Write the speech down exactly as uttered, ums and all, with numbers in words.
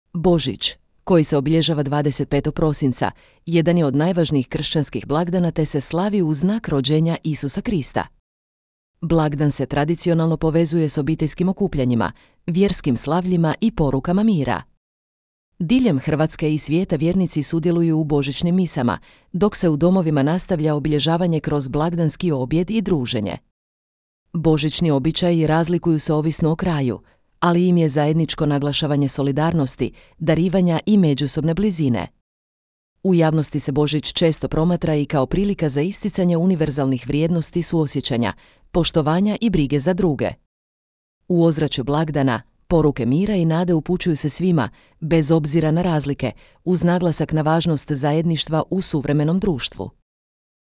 Božić, koji se obilježava dvadeset petog prosinca, jedan je od najvažnijih kršćanskih blagdana te se slavi u znak rođenja Isusa Krista. Blagdan se tradicionalno povezuje s obiteljskim okupljanjima, vjerskim slavljima i porukama mira. Diljem Hrvatske i svijeta vjernici sudjeluju u božićnim misama, dok se u domovima nastavlja obilježavanje kroz blagdanski objed i druženje. Božićni običaji razlikuju se ovisno o kraju, ali im je zajedničko naglašavanje solidarnosti, darivanja i međusobne blizine. U javnosti se Božić često promatra i kao prilika za isticanje univerzalnih vrijednosti suosjećanja, poštovanja i brige za druge. U ozračju blagdana, poruke mira i nade upućuju se svima, bez obzira na razlike, uz naglasak na važnost zajedništva u suvremenom društvu.